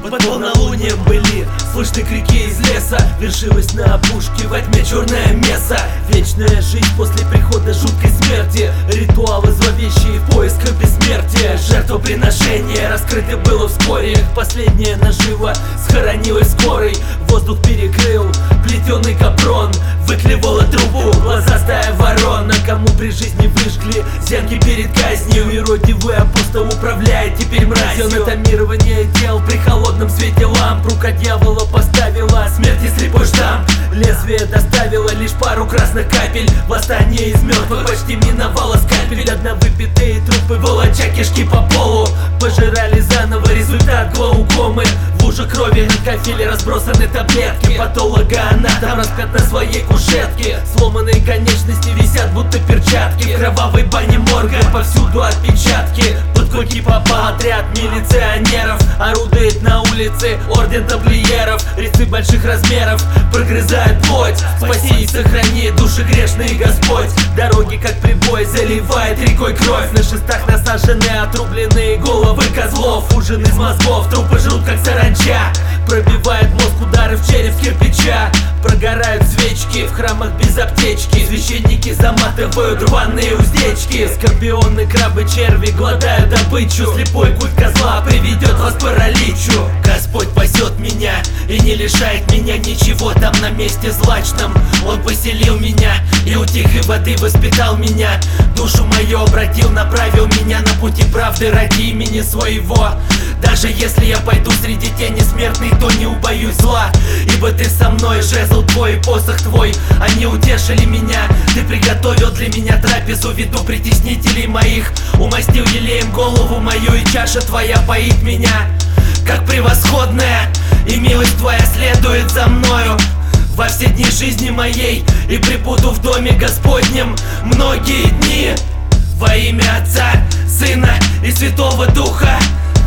Под полнолунием были слышны крики из леса. Вершилась на опушке во тьме черное место. Вечная жизнь после прихода жуткой смерти. Ритуалы зловещие в поисках бессмертия. Жертвоприношение раскрыто было вскоре. Их последняя нажива схоронилась скорой. Воздух перекрыл плетеный капрон. Выклевала трубу глазастая ворона. Кому при жизни выжгли зенки перед казнью. Иродивый апостол управляет теперь мразью. Анатомирование тел при холодном свете ламп. Рука дьявола поставила смерти слепой штамп. Лезвие доставило лишь пару красных капель. Восстание из мертвых почти миновало скальпель. Одновыпитые трупы, волоча кишки по полу, пожирали заново результат глаукомы. В луже крови на кафеле разбросаны таблетки. Патологоанатом распят на своей кушетке. Сломанные конечности висят будто перчатки. В кровавой бане морга повсюду отпечатки. Под клыки попал отряд милиционеров. Орудует на улице орден тамплиеров. Резцы больших размеров прогрызают плоть. Спаси и сохрани души грешные, Господь. Дороги как прибой заливает рекой кровь. На шестах насажены отрубленные головы козлов. Ужин из мозгов, трупы жрут как саранча. Пробивает мозг удары в череп кирпича. Прогорают свечки в храмах без аптечки. Священники заматывают рваные уздечки. Скорпионы, крабы, черви глотают добычу. Слепой культ козла приведет вас к параличу. Господь пасет меня и не лишает меня ничего там на месте злачном. Он поселил меня и у тихой воды воспитал меня. Душу мою обратил, направил меня на пути правды ради имени своего. Даже если я пойду среди тени смертной, то не убоюсь зла. Ибо ты со мной, жезл твой и посох твой, они утешили меня. Ты приготовил для меня трапезу в виду притеснителей моих. Умастил елеем голову мою, и чаша твоя поит меня как превосходная, и милость твоя следует за мною во все дни жизни моей. И пребуду в доме Господнем многие дни. Во имя Отца, Сына и Святого Духа.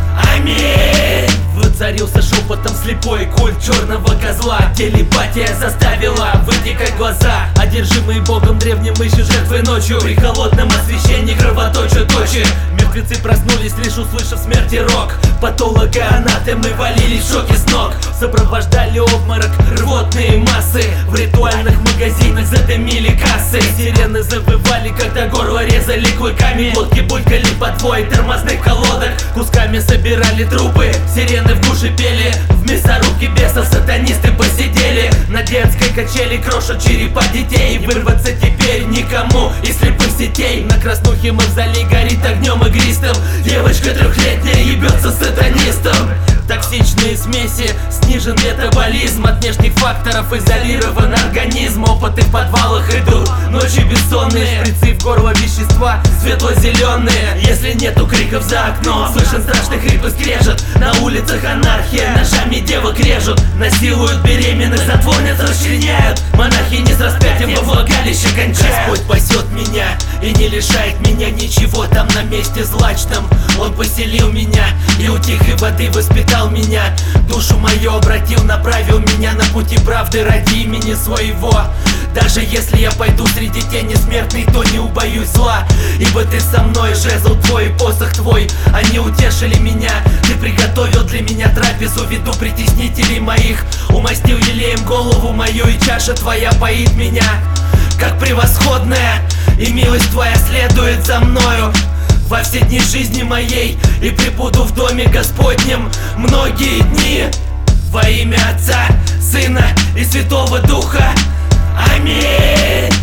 Аминь. Воцарился шепотом слепой культ черного козла. Телепатия заставила вытекать глаза. Одержимые Богом древним ищут жертвы ночью. При холодном освещении кровоточат очи. Мертвецы проснулись, лишь услышав смерти рок. Патологоанатомы валились в шоке с ног. Сопровождали обморок рвотные массы. В ритуальных магазинах задымили кассы. Сирены завывали, когда горло резали клыками. Лодки булькали под вой тормозных колодок. Кусками собирали трупы, сирены в душе пели. В мясорубке бесов сатанисты посидели. На детской качели крошат черепа детей. Вырваться теперь никому из слепых сетей. На краснухе мавзолей горит огнем игристым. Девочка трехлетняя ебется с сатанистом. Токсичные смеси, снижен метаболизм. От внешних факторов изолирован организм. Опыты в подвалах идут, ночи бессонные. Шприцы в горло вещества светло-зеленые. Если нету криков за окном, слышен страшный хрип и скрежет. На улицах анархия, ножами девок режут. Насилуют беременных, затворниц расчленяют. Монахини с распятием во влагалище кончают. Господь пасет меня и не лишает меня ничего там на месте злачном. Он поселил меня и у тихой воды воспитал меня. Душу мою обратил, направил меня на пути правды ради имени своего. Даже если я пойду среди тени смертной, то не убоюсь зла. Ибо ты со мной, жезл твой и посох твой, они утешили меня. Ты приготовил для меня трапезу в виду притеснителей моих. Умастил елеем голову мою, и чаша твоя поит меня как превосходная, и милость твоя следует за мною во все дни жизни моей. И пребуду в доме Господнем многие дни. Во имя Отца, Сына и Святого Духа. Аминь.